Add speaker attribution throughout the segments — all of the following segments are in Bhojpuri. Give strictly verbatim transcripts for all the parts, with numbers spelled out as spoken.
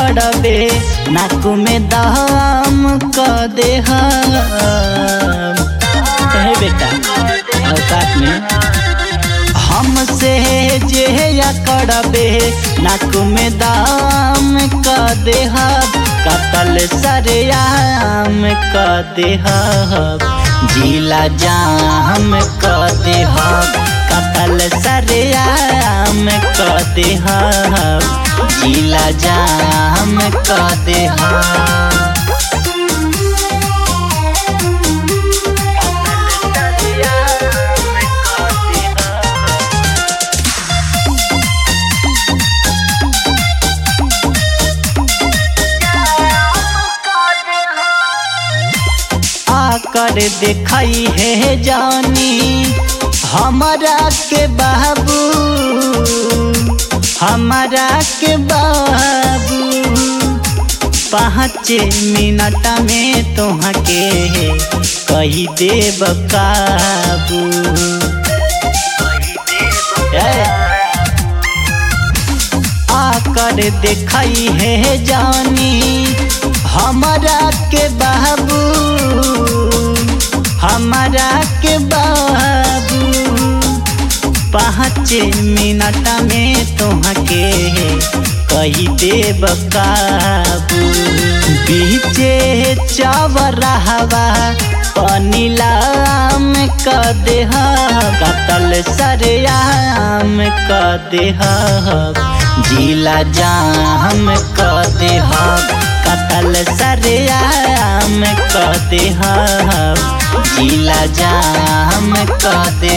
Speaker 1: अकड़बे नाकू में दाम क दे बेटा औकात में हमसे जे अकड़बे नाकू में दाम क दे कतल सरेआम क दे जिला जाम क दे कतल सरेआम क दे जिला जाम क दे कर दिखाई है जानी हमारा के बाबू हमारा के बाबू पाँच मिनट में तोह के कही देब काबू आकर दिखाई है जानी हमारा के बाबू हमारा के बाबू पाँच मिनट में तोह के कही देब काबू बीचे चौराहवा पनीलाम क दे कतल सरेआम क दे जिला जाम क दे कतल सरेआम क दे जिला जाम क दे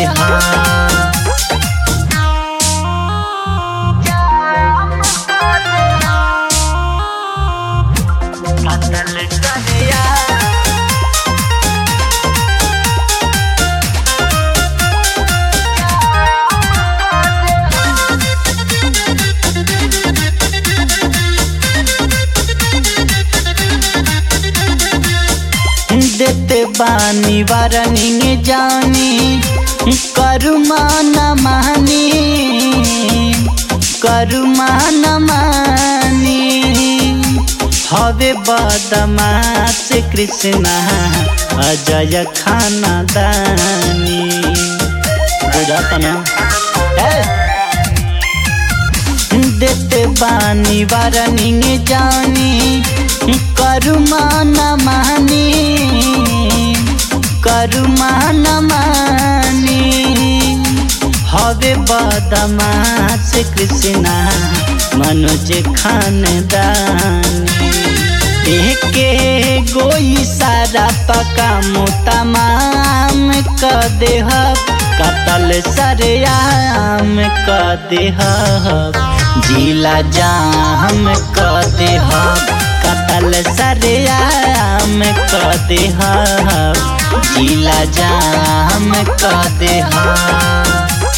Speaker 1: देते बानी वारनिंग जानी करुमा न मानी करुमा न मानी हवे बदमाश कृष्णा अजय खाना दानी बुझाता ना देते बानी वारनिंग जानी करुमा न मानी करुमा न मानी हवे बदमाश कृष्णा मनोज खानदानी एके गोई सारा पका मुतमाम क दे कतल सरेआम क दे जिला जाम क दे कतल सरेआम क दे जिला जाम क दे।